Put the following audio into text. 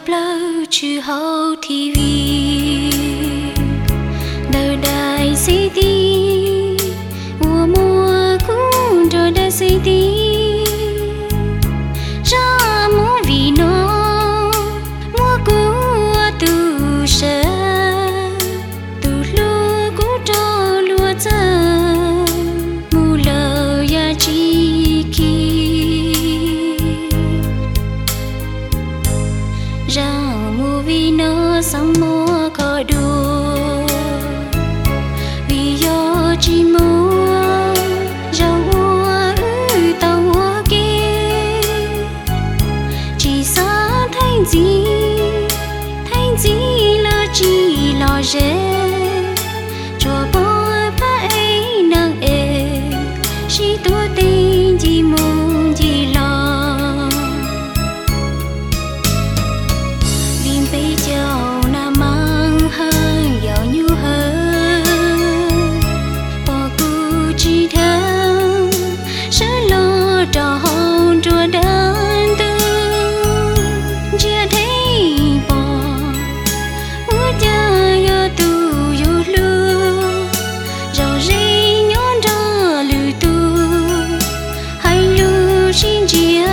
lâu chữ hậu TV đời đại sĩ tí mùa mùa cũng cho đại sĩ tí ra mua vì nó mua của tu sơ tu lúa cũng cho lúa chân mù lờ ya chi kỳ ra mua vì nó sống mua có đua vì do chỉ mua rau mua tàu mua kia chỉ xa thành gì là chỉ lo dễ cho bỏ phá ấy nàng ê chỉ tua tình chỉ muốn chỉ lo vì bây giờ na mang hơn giàu như hơn bỏ cu chỉ thơm sẽ lo trò hôn chùa đơn tư chia thấy bỏ ua cha yo tu yo lu rồi gì nhón ra lư tu hay lu xin chia